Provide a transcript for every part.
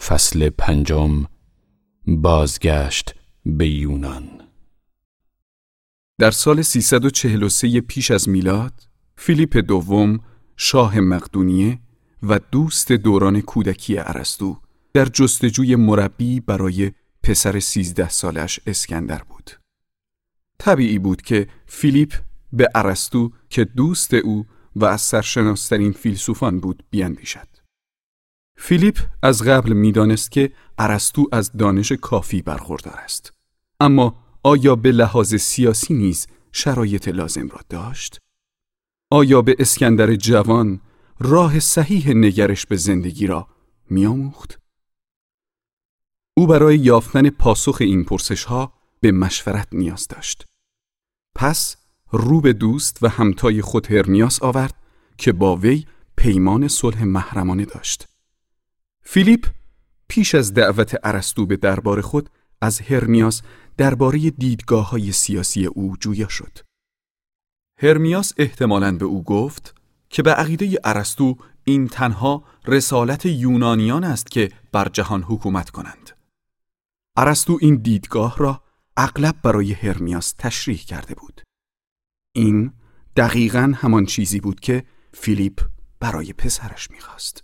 فصل 5. بازگشت به یونان. در سال 343 پیش از میلاد، فیلیپ دوم شاه مقدونیه و دوست دوران کودکی ارسطو در جستجوی مربی برای پسر 13 سالش اسکندر بود. طبیعی بود که فیلیپ به ارسطو که دوست او و از سرشناسترین فیلسوفان بود بیندیشد. فیلیپ از قبل می‌دانست که ارسطو از دانش کافی برخوردار است. اما آیا به لحاظ سیاسی نیز شرایط لازم را داشت؟ آیا به اسکندر جوان راه صحیح نگرش به زندگی را می‌آموخت؟ او برای یافتن پاسخ این پرسش‌ها به مشورت نیاز داشت. پس رو به دوست و همتای خود هرمیاس آورد که با وی پیمان صلح محرمانه داشت. فیلیپ پیش از دعوت ارسطو به دربار خود از هرمیاس درباره دیدگاه‌های سیاسی او جویا شد. هرمیاس احتمالاً به او گفت که به عقیده ارسطو این تنها رسالت یونانیان است که بر جهان حکومت کنند. ارسطو این دیدگاه را اغلب برای هرمیاس تشریح کرده بود. این دقیقاً همان چیزی بود که فیلیپ برای پسرش می‌خواست.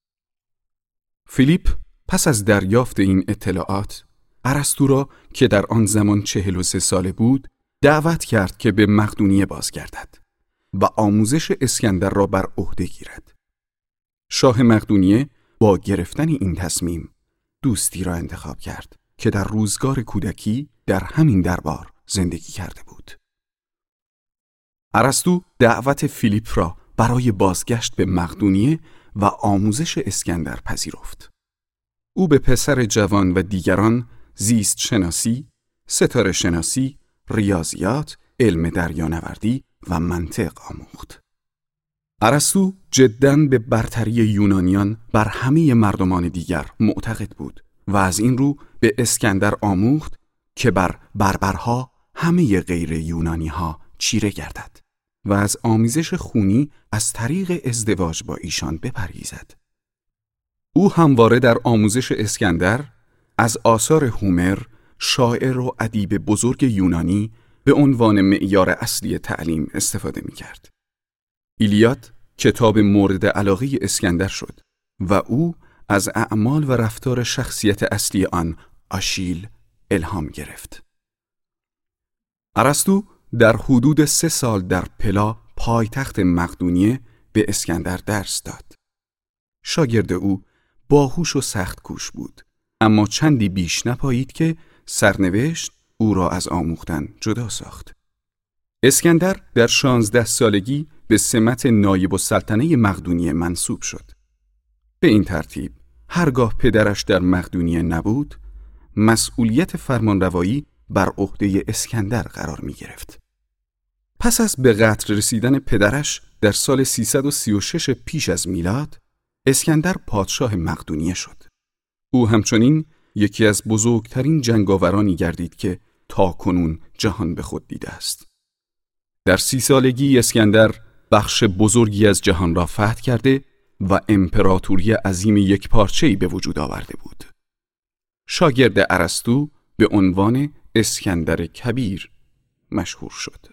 فیلیپ پس از دریافت این اطلاعات، ارسطو را که در آن زمان 43 ساله بود، دعوت کرد که به مقدونیه بازگردد و آموزش اسکندر را بر عهده گیرد. شاه مقدونیه با گرفتن این تصمیم، دوستی را انتخاب کرد که در روزگار کودکی در همین دربار زندگی کرده بود. ارسطو دعوت فیلیپ را برای بازگشت به مقدونیه و آموزش اسکندر پذیرفت. او به پسر جوان و دیگران زیست شناسی، ستاره شناسی، ریاضیات، علم دریانوردی و منطق آموخت. ارسطو جداً به برتری یونانیان بر همه مردمان دیگر معتقد بود و از این رو به اسکندر آموخت که بر بربرها همه غیر یونانی‌ها چیره گردد و از آمیزش خونی از طریق ازدواج با ایشان بپرهیزد. او همواره در آموزش اسکندر از آثار هومر، شاعر و ادیب بزرگ یونانی، به عنوان معیار اصلی تعلیم استفاده می‌کرد. ایلیاد کتاب مورد علاقه اسکندر شد و او از اعمال و رفتار شخصیت اصلی آن، آشیل، الهام گرفت. ارسطو در حدود 3 سال در پلا، پایتخت مقدونیه، به اسکندر درس داد. شاگرد او باهوش و سخت کوش بود، اما چندی بیش نپایید که سرنوشت او را از آموختن جدا ساخت. اسکندر در 16 سالگی به سمت نایب السلطنه مقدونیه منصوب شد. به این ترتیب هرگاه پدرش در مقدونیه نبود، مسئولیت فرمانروایی بر عهده اسکندر قرار می گرفت. پس از به قتل رسیدن پدرش در سال 336 پیش از میلاد، اسکندر پادشاه مقدونیه شد. او همچنین یکی از بزرگترین جنگاورانی گردید که تاکنون جهان به خود دیده است. در 30 سالگی اسکندر بخش بزرگی از جهان را فتح کرده و امپراتوری عظیم یکپارچه‌ای به وجود آورده بود. شاگرد ارسطو به عنوان اسکندر کبیر مشهور شد.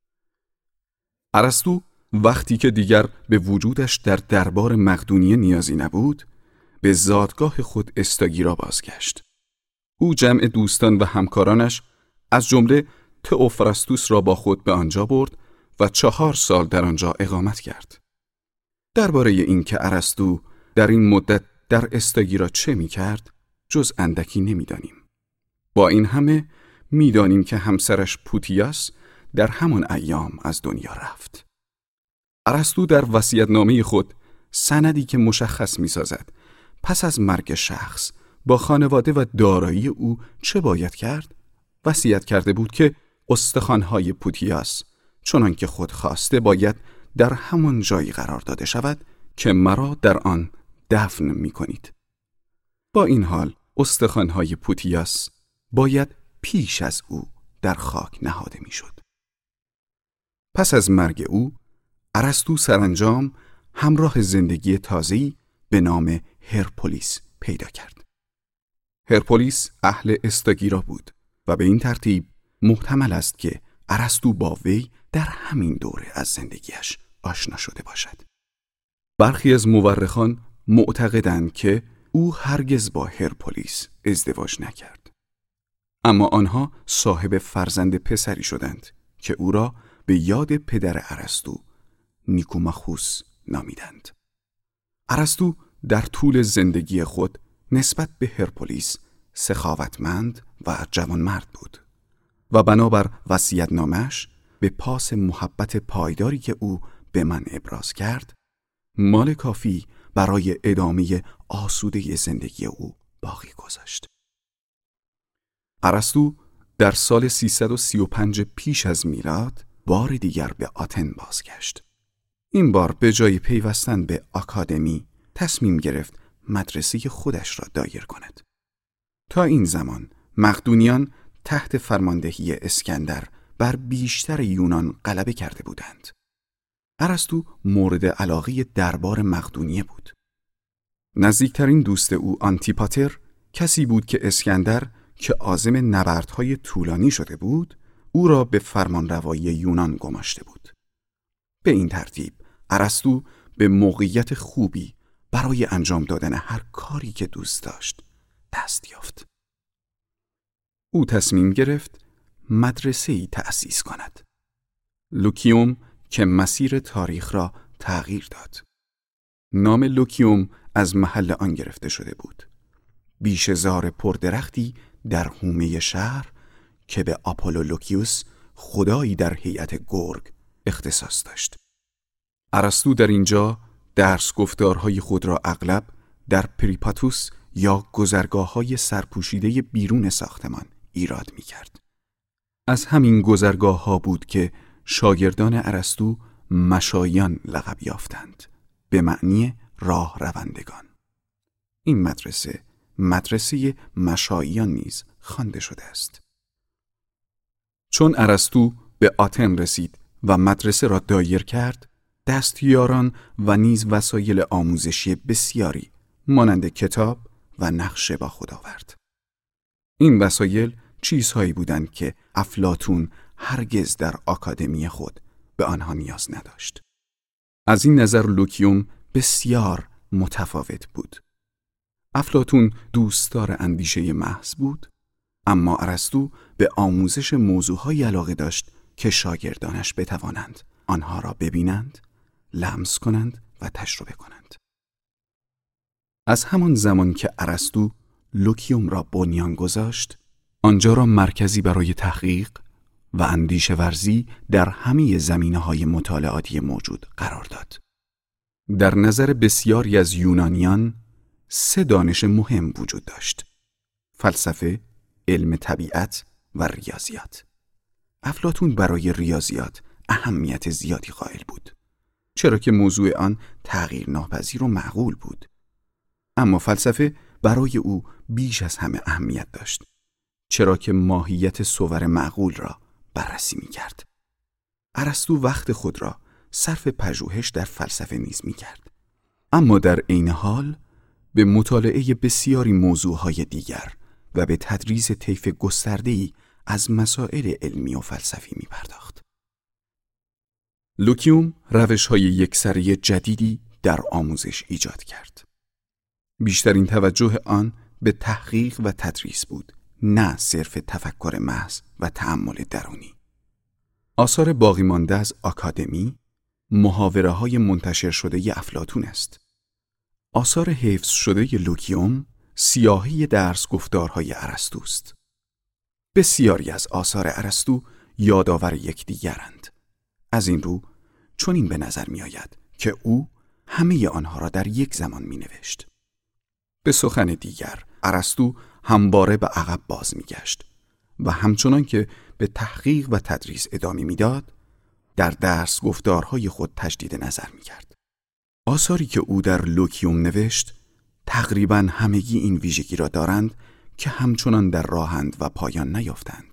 ارسطو وقتی که دیگر به وجودش در دربار مقدونیه نیازی نبود، به زادگاه خود استاگیرا بازگشت. او جمع دوستان و همکارانش از جمله تئوفراستوس را با خود به آنجا برد و 4 سال در آنجا اقامت کرد. درباره این که ارسطو در این مدت در استاگیرا چه می کرد، جز اندکی نمی دانیم. با این همه می دانیم که همسرش پوتیاس در همان ایام از دنیا رفت. ارسطو در وصیت‌نامه خود سندی که مشخص می سازد پس از مرگ شخص با خانواده و دارایی او چه باید کرد، وصیت کرده بود که استخوان‌های پوتیاس چنان که خود خواسته باید در همان جایی قرار داده شود که مرا در آن دفن می کنید. با این حال استخوان‌های پوتیاس باید پیش از او در خاک نهاده می شد. پس از مرگ او، ارسطو سرانجام همراه زندگی تازه‌ای به نام هرپولیس پیدا کرد. هرپولیس اهل استاگیرا بود و به این ترتیب محتمل است که ارسطو با وی در همین دوره از زندگیش آشنا شده باشد. برخی از مورخان معتقدند که او هرگز با هرپولیس ازدواج نکرد. اما آنها صاحب فرزند پسری شدند که او را به یاد پدر ارسطو نیکوماخوس نامیدند. ارسطو در طول زندگی خود نسبت به هرپولیس سخاوتمند و جوانمرد بود و بنابر وصیت‌نامه‌اش به پاس محبت پایداری که او به من ابراز کرد مال کافی برای ادامه آسوده زندگی او باقی گذاشت. ارسطو در سال 335 پیش از میلاد بار دیگر به آتن بازگشت. این بار به جای پیوستن به آکادمی تصمیم گرفت مدرسه خودش را دایر کند. تا این زمان مقدونیان تحت فرماندهی اسکندر بر بیشتر یونان غلبه کرده بودند. ارسطو مورد علاقه دربار مقدونیه بود. نزدیکترین دوست او آنتیپاتر کسی بود که اسکندر که عازم نبردهای طولانی شده بود او را به فرمانروایی یونان گماشته بود. به این ترتیب ارسطو به موقعیت خوبی برای انجام دادن هر کاری که دوست داشت دست یافت. او تصمیم گرفت مدرسه‌ای تأسیس کند. لوکیوم که مسیر تاریخ را تغییر داد. نام لوکیوم از محل آن گرفته شده بود. بیشه‌زار پردرختی در حومه شهر که به آپولو لوکیوس خدایی در هیئت گرگ اختصاص داشت. ارسطو در اینجا درس گفتارهای خود را اغلب در پریپاتوس یا گذرگاه‌های سرپوشیده بیرون ساختمان ایراد می‌کرد. از همین گذرگاه‌ها بود که شاگردان ارسطو مشایان لقب یافتند، به معنی راه روندگان. این مدرسه مشایان نیز خوانده شده است. چون ارسطو به آتن رسید و مدرسه را دایر کرد، دستیاران و نیز وسایل آموزشی بسیاری مانند کتاب و نقشه با خود آورد. این وسایل چیزهایی بودند که افلاطون هرگز در آکادمی خود به آنها نیاز نداشت. از این نظر لوکیوم بسیار متفاوت بود. افلاطون دوستدار اندیشه محض بود، اما ارسطو به آموزش موضوعهای علاقه داشت که شاگردانش بتوانند آنها را ببینند، لمس کنند و تجربه کنند. از همان زمان که ارسطو لوکیوم را بنیان گذاشت، آنجا را مرکزی برای تحقیق و اندیشه ورزی در همه زمینه‌های مطالعاتی موجود قرار داد. در نظر بسیاری از یونانیان 3 دانش مهم وجود داشت: فلسفه، علم طبیعت و ریاضیات. افلاطون برای ریاضیات اهمیت زیادی قائل بود، چرا که موضوع آن تغییر ناپذیر و معقول بود. اما فلسفه برای او بیش از همه اهمیت داشت، چرا که ماهیت صور معقول را بررسی می کرد. ارسطو وقت خود را صرف پژوهش در فلسفه نیز می کرد، اما در عین حال به مطالعه بسیاری موضوعهای دیگر و به تدریس طیف گسترده‌ای از مسائل علمی و فلسفی می پرداخت. لوکیوم روش‌های یکسره جدیدی در آموزش ایجاد کرد. بیشترین توجه آن به تحقیق و تدریس بود، نه صرف تفکر محض و تأمل درونی. آثار باقی مانده از آکادمی محاوره‌های منتشر شده افلاطون است. آثار حفظ شده لوکیوم سیاهی درس گفتارهای ارسطو است. بسیاری از آثار ارسطو یادآور یکدیگرند. از این رو چنین به نظر می آید که او همه آنها را در یک زمان می نوشت. به سخن دیگر ارسطو همواره به عقب باز می گشت و همچنان که به تحقیق و تدریس ادامه می داد، در درس گفتارهای خود تجدید نظر می کرد. آثاری که او در لوکیوم نوشت تقریباً همگی این ویژگی را دارند که همچنان در راهند و پایان نیافتند.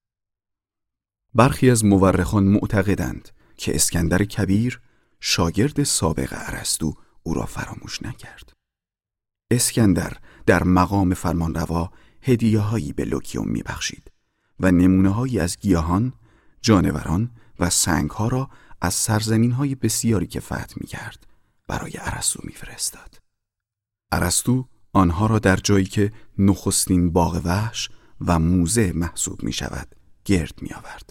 برخی از مورخان معتقدند که اسکندر کبیر شاگرد سابق ارسطو او را فراموش نکرد. اسکندر در مقام فرمانروا هدیه‌هایی به لوکیوم می‌بخشید و نمونه‌هایی از گیاهان، جانوران و سنگ‌ها را از سرزمین‌های بسیاری که فتح می‌کرد برای ارسطو می‌فرستاد. ارسطو آنها را در جایی که نخستین باغ وحش و موزه محسوب می‌شود گرد می‌آورد.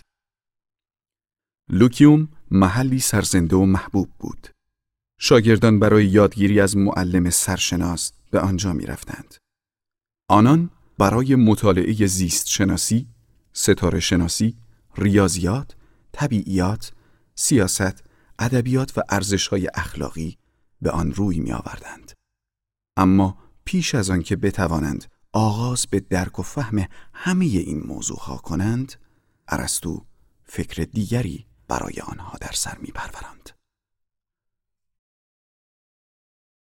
لوکیوم محلی سرزنده و محبوب بود. شاگردان برای یادگیری از معلم سرشناس به آنجا می‌رفتند. آنان برای مطالعه زیست شناسی، ستاره شناسی، ریاضیات، طبیعیات، سیاست، ادبیات و ارزش‌های اخلاقی به آن روی می‌آوردند. اما پیش از آن که بتوانند آغاز به درک و فهم همه این موضوعها کنند، ارسطو فکر دیگری برای آنها در سر می‌پروراند.